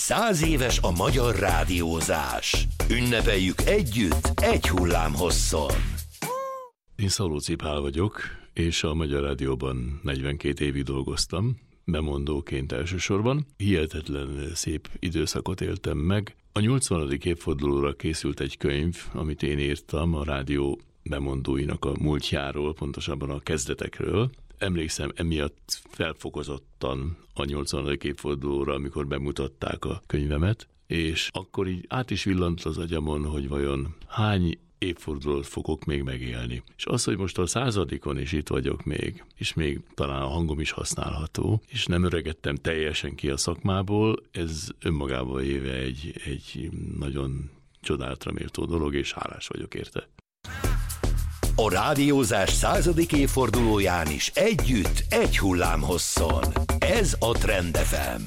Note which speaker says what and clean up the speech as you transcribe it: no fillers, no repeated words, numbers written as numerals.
Speaker 1: 100 éves a magyar rádiózás. Ünnepeljük együtt, egy hullámhosszon.
Speaker 2: Én Szalóci Pál vagyok, és a Magyar Rádióban 42 évig dolgoztam, bemondóként elsősorban. Hihetetlen szép időszakot éltem meg. A 80. évfordulóra készült egy könyv, amit én írtam a rádió bemondóinak a múltjáról, pontosabban a kezdetekről. Emlékszem emiatt felfokozottan a 80. évfordulóra, amikor bemutatták a könyvemet, és akkor így át is villant az agyamon, hogy vajon hány évfordulót fogok még megélni. És az, hogy most a 100. is itt vagyok még, és még talán a hangom is használható, és nem öregedtem teljesen ki a szakmából, ez önmagában éve egy nagyon csodálatra méltó dolog, és hálás vagyok érte.
Speaker 1: A rádiózás 100. évfordulóján is együtt, egy hullámhosszon. Ez a Trend FM.